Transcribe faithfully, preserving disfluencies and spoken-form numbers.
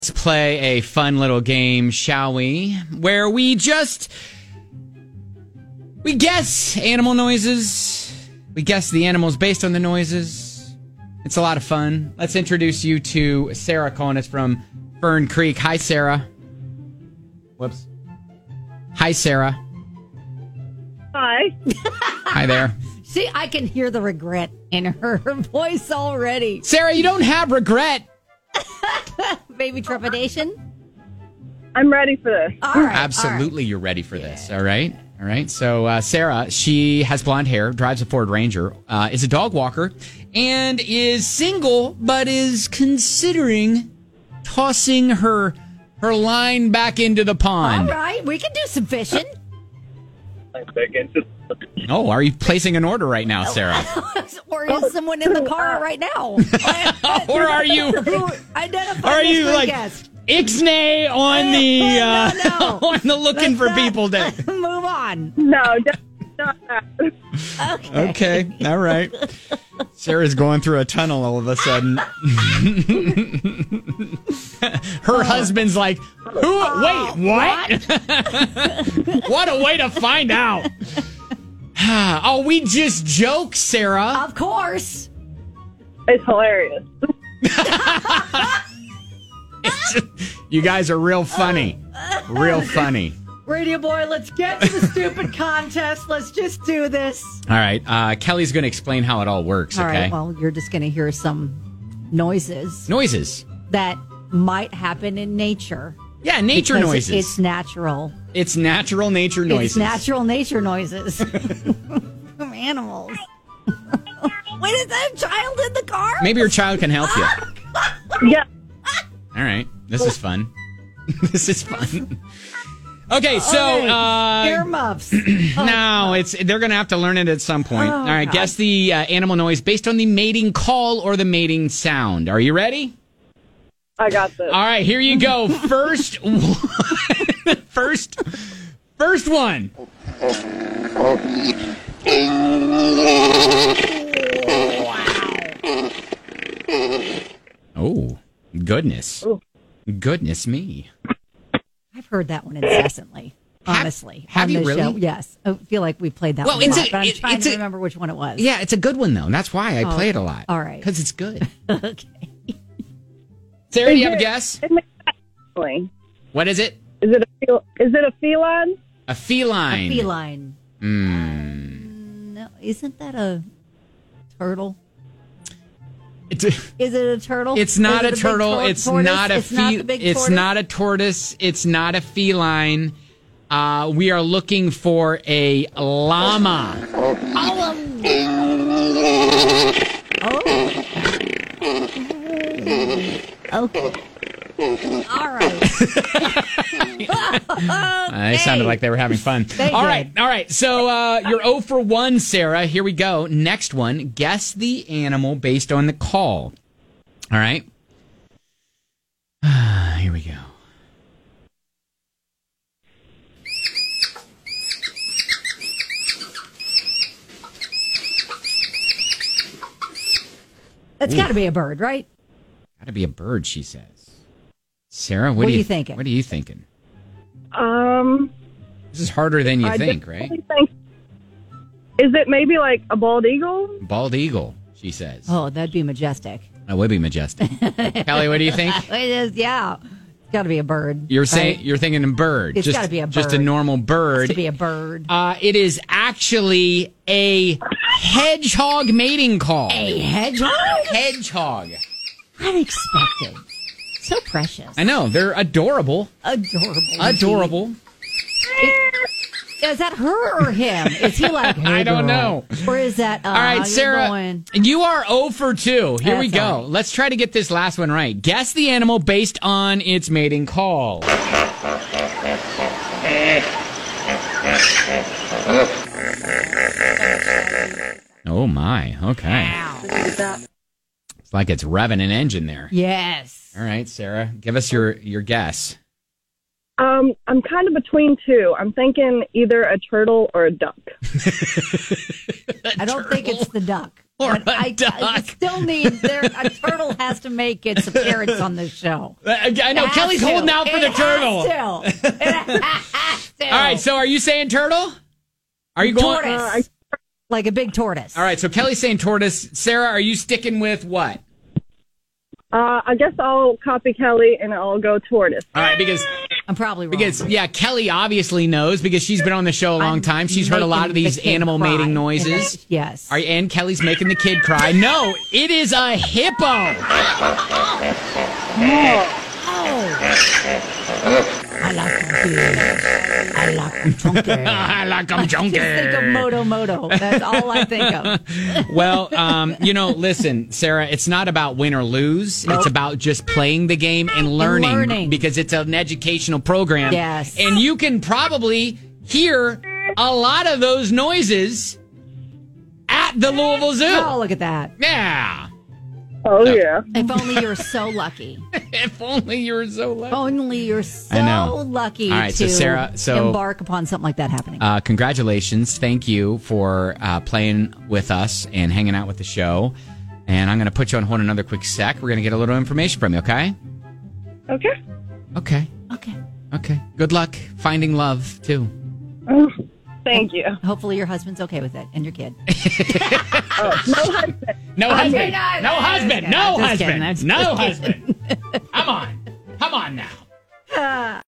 Let's play a fun little game, shall we? Where we just... We guess animal noises. We guess the animals based on the noises. It's a lot of fun. Let's introduce you to Sarah calling us from Fern Creek. Hi, Sarah. Whoops. Hi, Sarah. Hi. Hi there. See, I can hear the regret in her voice already. Sarah, you don't have regret. Baby trepidation? I'm ready for this. All right. Absolutely, all right. you're ready for this. All right. All right. So, uh, Sarah, she has blonde hair, drives a Ford Ranger, uh, is a dog walker, and is single, but is considering tossing her her line back into the pond. All right. We can do some fishing. Oh, are you placing an order right now, Sarah? Or is someone in the car right now? Or are you... Identify Are you this like guest. Ixnay on the uh, No, no. on the looking Let's for not- people day? Move on. No, just not that. Okay. Okay, all right. Sarah's going through a tunnel all of a sudden. Her husband's like, "Who? Wait, what? What a way to find out." Oh, we just joke, Sarah. Of course. It's hilarious. It's just- you guys are real funny. Real funny. Radio boy, let's get to the stupid contest. Let's just do this. All right. Uh, Kelly's going to explain how it all works, All okay? right. Well, you're just going to hear some noises Noises. that might happen in nature. Yeah, nature because noises. It's natural. It's natural nature noises. It's natural nature noises from animals. Wait, is that a child in the car? Maybe your child can help you. Yeah. All right. This is fun. This is fun. Okay, so Okay. uh Earmuffs. no, it's they're going to have to learn it at some point. Oh, All right, God. guess the uh, animal noise based on the mating call or the mating sound. Are you ready? I got this. All right, here you go. First one. first first one. Oh, goodness. Ooh. Goodness me. I've heard that one incessantly. Honestly, have on you this really? show. Yes, I feel like we played that Well, one a it's lot, a- but I'm it- trying it's to a- remember which one it was. Yeah, it's a good one, though. That's why I Oh, play it a lot. all right. Because it's good. Okay. Sarah, do you have a Is it- guess? it makes that feeling. What is it? Is it a fel- is it a feline? A feline. Feline. Mm. No, isn't that a turtle? It's, Is it a turtle? it's not Is a it big turtle. tor- it's tortoise? not a It's not fe- the big It's tortoise? not a tortoise. It's not a feline. Uh, we are looking for a llama. Oh. Okay. All right. Uh, they sounded like they were having fun. They all did. right, all right. So uh, you're zero for one, Sarah. Here we go. Next one. Guess the animal based on the call. All right. Here we go. That's got to be a bird, right? Got to be a bird, she says. Sarah, what, What are are you, you thinking? What are you thinking? Um, This is harder than you I think, definitely right? think- is it maybe like a bald eagle? Bald eagle, she says. Oh, that'd be majestic. That would be majestic. Kelly, what do you think? It is, yeah. It's got to be a bird. You're saying right? you're thinking a bird. It's just, gotta be a Just a bird. normal It's bird. to be a bird. Uh, it is actually a hedgehog mating call. A hedgehog? hedgehog. Unexpected. So precious. I know they're adorable. Adorable. Adorable. Is that her or him? Is he like, hey, I don't girl? know. Or is that, uh, All right, you're Sarah, going- you are zero for two. Here we That's go. all right. Let's try to get this last one right. Guess the animal based on its mating call. Oh my. Okay. It's like it's revving an engine there. Yes. All right, Sarah, give us your your guess. Um, I'm kind of between two. I'm thinking either a turtle or a duck. I don't think it's the duck. Or But a I, duck. I still need there. A turtle has to make its appearance on this show. I I know It has Kelly's to. holding out for It the has turtle. to. It has to. All right, so are you saying turtle? Are you going? Tortoise. Uh, I- Like a big tortoise. All right, so Kelly's saying tortoise. Sarah, are you sticking with what? Uh, I guess I'll copy Kelly and I'll go tortoise. All right, because I'm probably wrong. because yeah, Kelly obviously knows because she's been on the show a long I'm time. She's heard a lot of making these the kid animal cry. mating noises. Yes. Are, and Kelly's making the kid cry. No, it is a hippo. I like them big. I like them chunky. I like them Just think of junky. Moto Moto. That's all I think of. Well, um, you know, listen, Sarah, it's not about win or lose. It's about just playing the game and learning, learning. because it's an educational program. Yes. And you can probably hear a lot of those noises at the Louisville Zoo. Oh, look at that. Yeah. Oh, yeah. If only you're so lucky. If only you were so lucky. Only you're so I know. lucky All right, so to Sarah, so- embark upon something like that happening. Uh, congratulations. Thank you for uh, playing with us and hanging out with the show. And I'm going to put you on hold another quick sec. We're going to get a little information from you, okay? Okay. Okay. Okay. Okay. Good luck finding love, too. Oh, thank you. Hopefully your husband's okay with it and your kid. Oh, no husband. No I'm husband. kidding. No husband. No I'm just kidding. husband. I'm just No kidding. husband. Come on. Come on now.